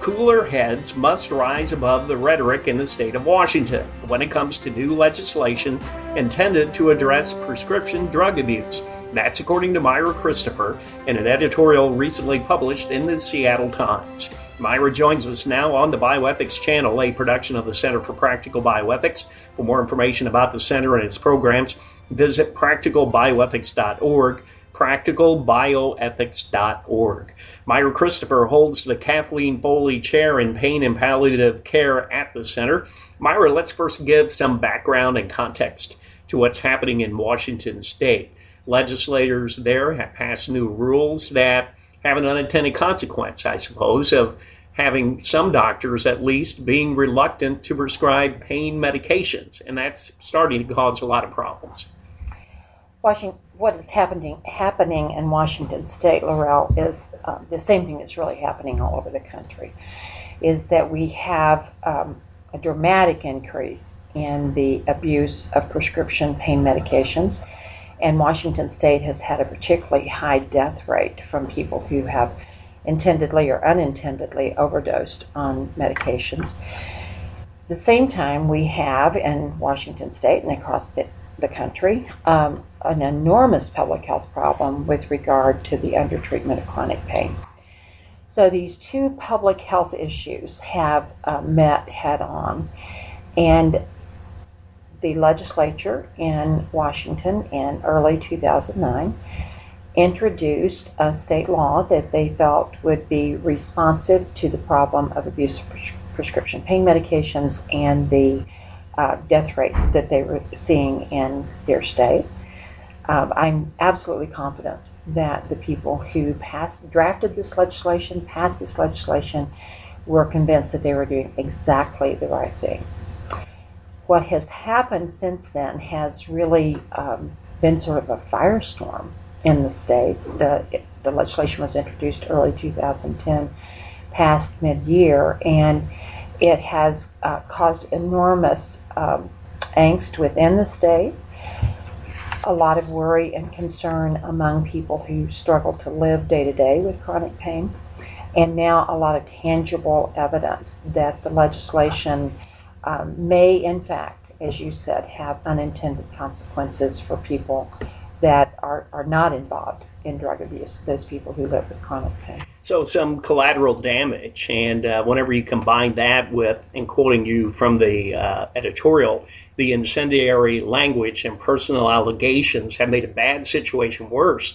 Cooler heads must rise above the rhetoric in the state of Washington when it comes to new legislation intended to address prescription drug abuse. That's according to Myra Christopher in an editorial recently published in the Seattle Times. Myra joins us now on the Bioethics Channel, a production of the Center for Practical Bioethics. For more information about the center and its programs, visit practicalbioethics.org. practicalbioethics.org. Myra Christopher holds the Kathleen Foley Chair in Pain and Palliative Care at the center. Myra, let's first give some background and context to what's happening in Washington state. Legislators there have passed new rules that have an unintended consequence, I suppose, of having some doctors at least being reluctant to prescribe pain medications, and that's starting to cause a lot of problems. What is happening in Washington State, Laurel, is the same thing that's really happening all over the country, is that we have a dramatic increase in the abuse of prescription pain medications, and Washington State has had a particularly high death rate from people who have intendedly or unintendedly overdosed on medications. At the same time, we have in Washington State and across the country an enormous public health problem with regard to the undertreatment of chronic pain. So these two public health issues have met head on, and the legislature in Washington in early 2009 introduced a state law that they felt would be responsive to the problem of abuse of prescription pain medications and the death rate that they were seeing in their state. I'm absolutely confident that the people who drafted this legislation, passed this legislation, were convinced that they were doing exactly the right thing. What has happened since then has really been sort of a firestorm in the state. The legislation was introduced early 2010, passed mid-year, and it has caused enormous angst within the state, a lot of worry and concern among people who struggle to live day to day with chronic pain, and now a lot of tangible evidence that the legislation may, in fact, as you said, have unintended consequences for people that are not involved in drug abuse, those people who live with chronic pain. So some collateral damage, and whenever you combine that with, and quoting you from the editorial, the incendiary language and personal allegations have made a bad situation worse,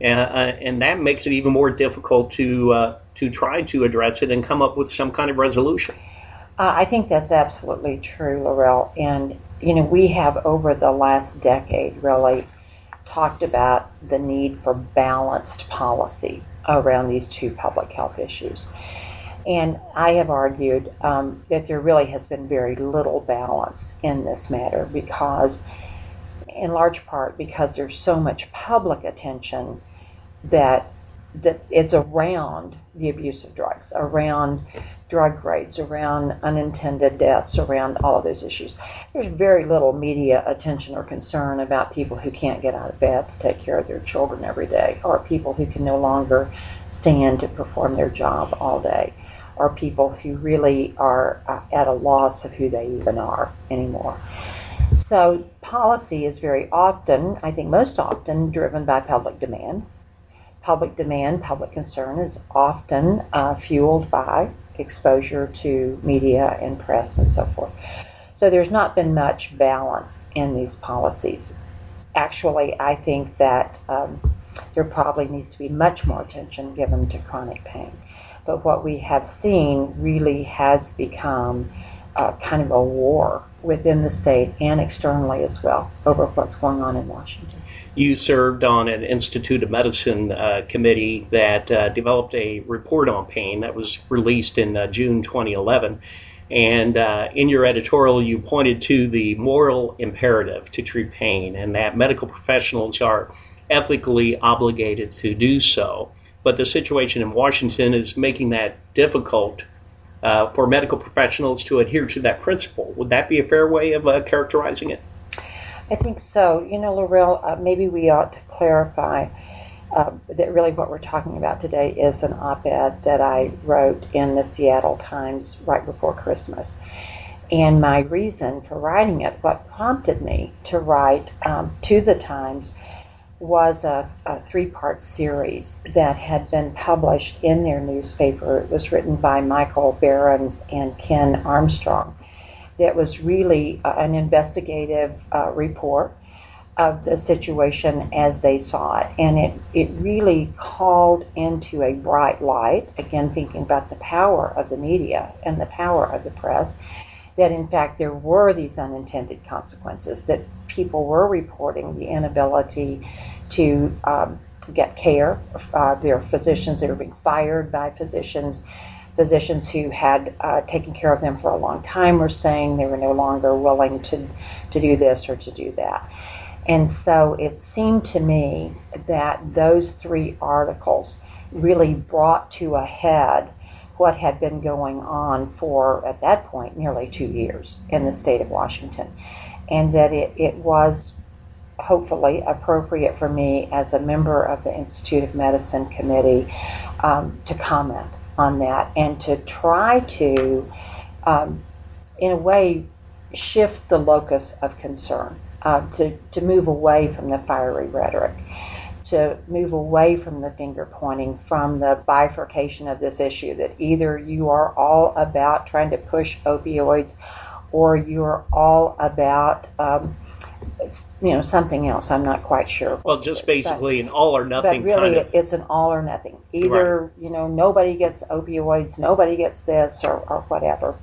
and that makes it even more difficult to try to address it and come up with some kind of resolution. I think that's absolutely true, Laurel, and we have over the last decade really talked about the need for balanced policy around these two public health issues. And I have argued that there really has been very little balance in this matter because, in large part, because there's so much public attention that it's around the abuse of drugs, around drug rates, around unintended deaths, around all of those issues. There's very little media attention or concern about people who can't get out of bed to take care of their children every day, or people who can no longer stand to perform their job all day, or people who really are at a loss of who they even are anymore. So policy is very often, I think most often, driven by public demand. Public demand, public concern is often fueled by exposure to media and press and so forth. So there's not been much balance in these policies. Actually, I think that there probably needs to be much more attention given to chronic pain. But what we have seen really has become kind of a war within the state and externally as well over what's going on in Washington. You served on an Institute of Medicine committee that developed a report on pain that was released in June 2011. And in your editorial, you pointed to the moral imperative to treat pain and that medical professionals are ethically obligated to do so. But the situation in Washington is making that difficult for medical professionals to adhere to that principle. Would that be a fair way of characterizing it? I think so. Laurel, maybe we ought to clarify that really what we're talking about today is an op-ed that I wrote in the Seattle Times right before Christmas. And my reason for writing it, what prompted me to write to the Times, was a three-part series that had been published in their newspaper. It was written by Michael Behrens and Ken Armstrong. That was really an investigative report of the situation as they saw it. And it really called into a bright light, again thinking about the power of the media and the power of the press, that in fact there were these unintended consequences, that people were reporting the inability to get care. There are physicians that were being fired by physicians. Physicians who had taken care of them for a long time were saying they were no longer willing to do this or to do that. And so it seemed to me that those three articles really brought to a head what had been going on for, at that point, nearly 2 years in the state of Washington. And that it was hopefully appropriate for me as a member of the Institute of Medicine committee to comment on that and to try to, in a way, shift the locus of concern. To move away from the fiery rhetoric, to move away from the finger pointing, from the bifurcation of this issue, that either you are all about trying to push opioids or you're all about something else. I'm not quite sure. Well, just basically an all or nothing. But really, it's an all or nothing. Either, right, nobody gets opioids, nobody gets this, or whatever.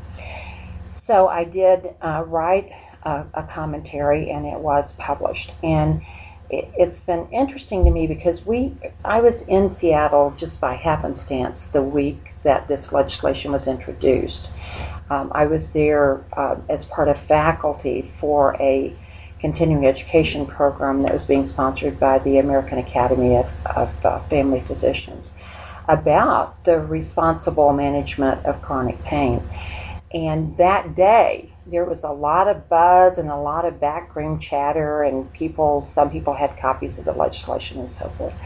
So I did write a commentary, and it was published. And it's been interesting to me because I was in Seattle just by happenstance the week that this legislation was introduced. I was there as part of faculty for a continuing education program that was being sponsored by the American Academy of Family Physicians about the responsible management of chronic pain. And that day, there was a lot of buzz and a lot of backroom chatter, and some people had copies of the legislation and so forth.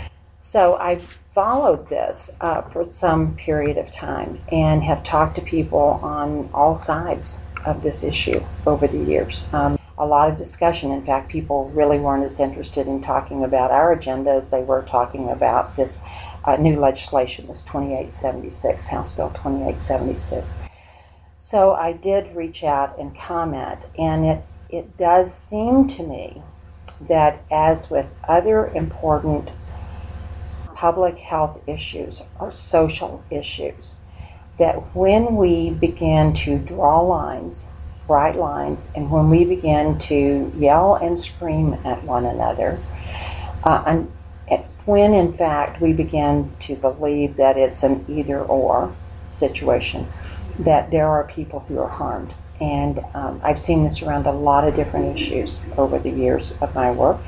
So I followed this for some period of time and have talked to people on all sides of this issue over the years. A lot of discussion. In fact, people really weren't as interested in talking about our agenda as they were talking about this new legislation, this 2876, House Bill 2876. So I did reach out and comment, and it does seem to me that, as with other important public health issues or social issues, that when we begin to draw lines, bright lines, and when we begin to yell and scream at one another, and when in fact we begin to believe that it's an either-or situation, that there are people who are harmed. And I've seen this around a lot of different issues over the years of my work.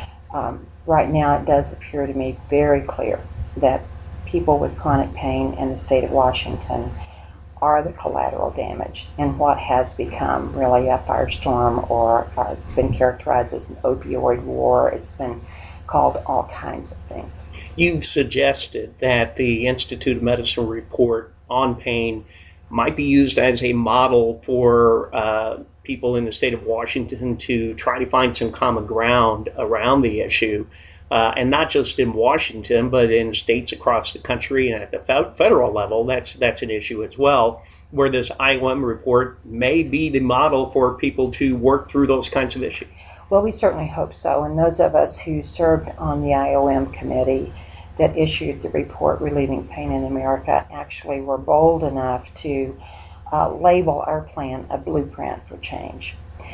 Right now, it does appear to me very clear that people with chronic pain in the state of Washington are the collateral damage in what has become really a firestorm, or it's been characterized as an opioid war. It's been called all kinds of things. You've suggested that the Institute of Medicine report on pain might be used as a model for people in the state of Washington to try to find some common ground around the issue, and not just in Washington, but in states across the country and at the federal level. That's an issue as well, where this IOM report may be the model for people to work through those kinds of issues. Well, we certainly hope so, and those of us who served on the IOM committee that issued the report Relieving Pain in America actually were bold enough to label our plan a blueprint for change.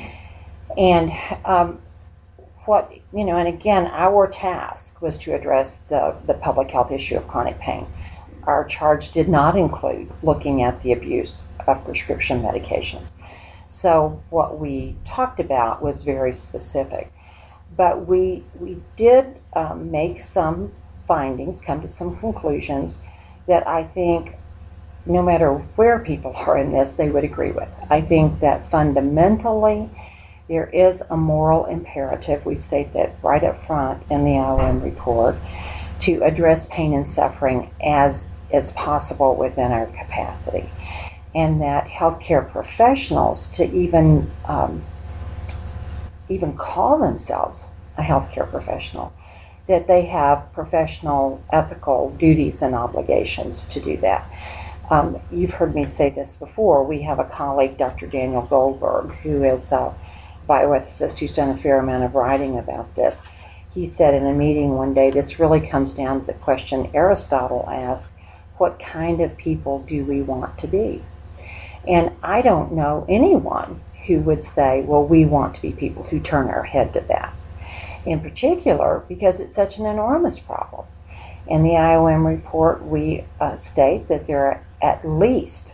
And and again, our task was to address the public health issue of chronic pain. Our charge did not include looking at the abuse of prescription medications. So what we talked about was very specific. But we did make some findings, come to some conclusions that I think no matter where people are in this, they would agree with. I think that fundamentally there is a moral imperative, we state that right up front in the IOM report, to address pain and suffering as is possible within our capacity. And that healthcare professionals to even call themselves a healthcare professional, that they have professional ethical duties and obligations to do that. You've heard me say this before. We have a colleague, Dr. Daniel Goldberg, who is a bioethicist who's done a fair amount of writing about this. He said in a meeting one day, this really comes down to the question Aristotle asked, what kind of people do we want to be? And I don't know anyone who would say, well, we want to be people who turn our head to that. In particular, because it's such an enormous problem. In the IOM report, we state that there are at least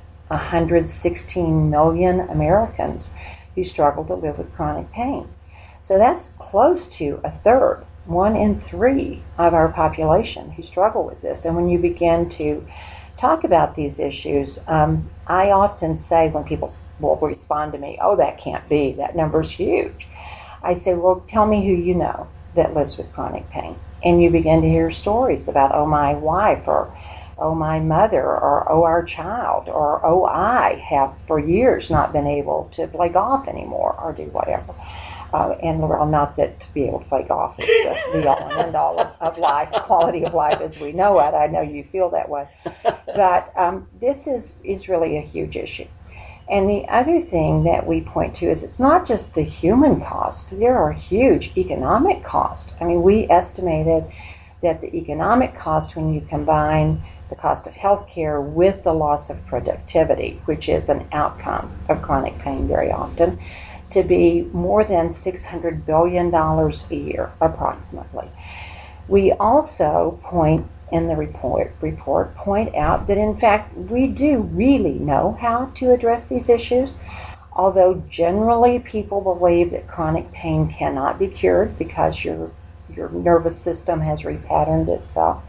116 million Americans who struggle to live with chronic pain. So that's close to a third, 1 in 3 of our population who struggle with this. And when you begin to talk about these issues, I often say when people will respond to me, oh, that can't be, that number's huge. I say, well, tell me who you know that lives with chronic pain. And you begin to hear stories about, oh, my wife, or oh, my mother, or oh, our child, or oh, I have for years not been able to play golf anymore or do whatever. And well, not that to be able to play golf is the all and end all of life, quality of life as we know it. I know you feel that way. But this is really a huge issue. And the other thing that we point to is it's not just the human cost. There are huge economic costs. I mean, we estimated that the economic cost, when you combine the cost of health care with the loss of productivity, which is an outcome of chronic pain very often, to be more than $600 billion a year, approximately. We also point in the report point out that in fact we do really know how to address these issues, although generally people believe that chronic pain cannot be cured because your nervous system has repatterned itself.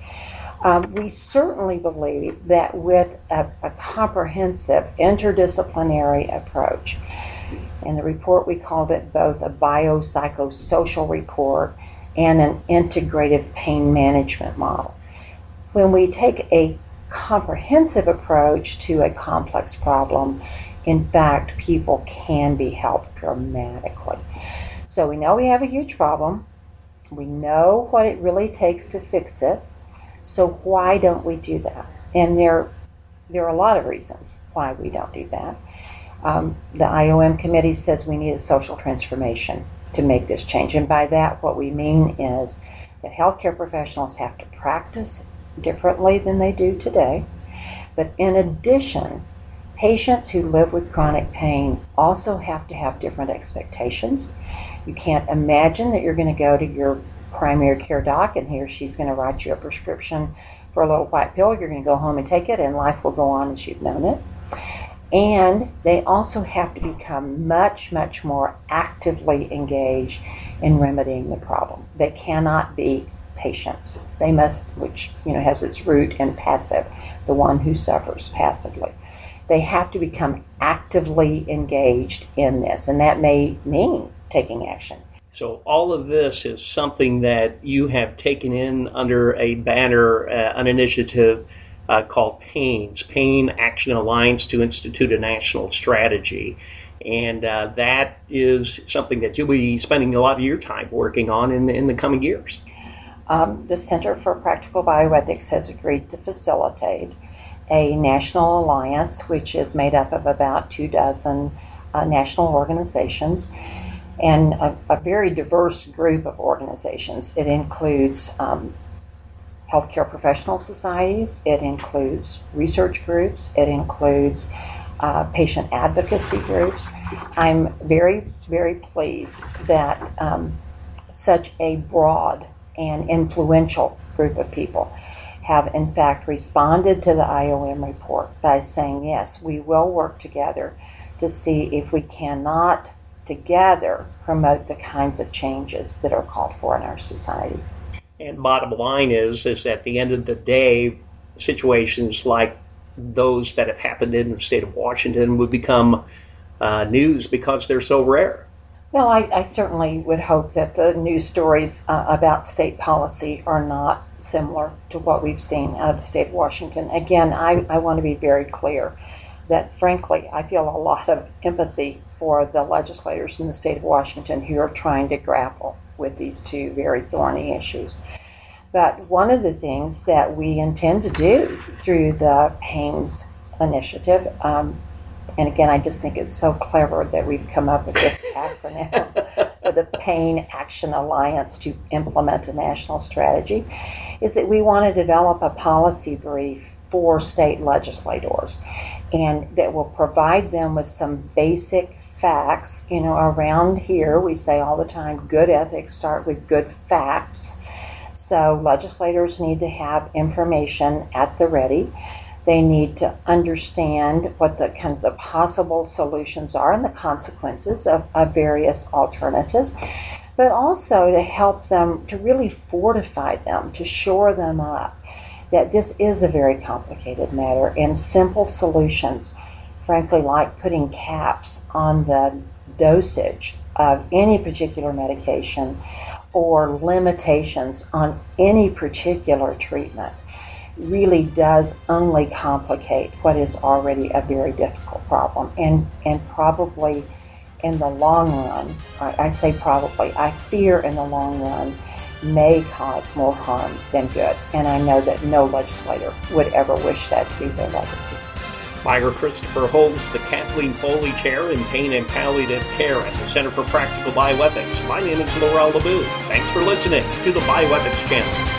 We certainly believe that with a comprehensive interdisciplinary approach, in the report we called it both a biopsychosocial report and an integrative pain management model. When we take a comprehensive approach to a complex problem, in fact, people can be helped dramatically. So we know we have a huge problem. We know what it really takes to fix it. So why don't we do that? And there are a lot of reasons why we don't do that. The IOM committee says we need a social transformation to make this change. And by that, what we mean is that healthcare professionals have to practice differently than they do today. But in addition, patients who live with chronic pain also have to have different expectations. You can't imagine that you're going to go to your primary care doc and he or she's going to write you a prescription for a little white pill. You're going to go home and take it and life will go on as you've known it. And they also have to become much, much more actively engaged in remedying the problem. They cannot be patients. They must, which has its root in passive, the one who suffers passively. They have to become actively engaged in this, and that may mean taking action. So all of this is something that you have taken in under a banner, an initiative called PAINS, Pain Action Alliance, to institute a national strategy. And that is something that you'll be spending a lot of your time working on in the coming years. The Center for Practical Bioethics has agreed to facilitate a national alliance, which is made up of about 24 national organizations and a very diverse group of organizations. It includes healthcare professional societies, it includes research groups, it includes patient advocacy groups. I'm very, very pleased that such a broad and influential group of people have in fact responded to the IOM report by saying, yes, we will work together to see if we cannot together promote the kinds of changes that are called for in our society. And bottom line is at the end of the day, situations like those that have happened in the state of Washington would become news because they're so rare. Well, I certainly would hope that the news stories about state policy are not similar to what we've seen out of the state of Washington. Again, I want to be very clear that, frankly, I feel a lot of empathy for the legislators in the state of Washington who are trying to grapple with these two very thorny issues. But one of the things that we intend to do through the Haynes Initiative, and again, I just think it's so clever that we've come up with this acronym for the Pain Action Alliance to implement a national strategy, is that we want to develop a policy brief for state legislators, and that will provide them with some basic facts. You know, around here we say all the time, good ethics start with good facts. So legislators need to have information at the ready. They need to understand what the kind of the possible solutions are and the consequences of various alternatives, but also to help them, to really fortify them, to shore them up that this is a very complicated matter, and simple solutions, frankly, like putting caps on the dosage of any particular medication or limitations on any particular treatment, really does only complicate what is already a very difficult problem, and probably in the long run, I say probably, I fear in the long run, may cause more harm than good. And I know that no legislator would ever wish that to be their legacy. Myra Christopher holds the Kathleen Foley Chair in Pain and Palliative Care at the Center for Practical Bioethics. My name is Laurel LeBoux. Thanks for listening to the Bioethics Channel.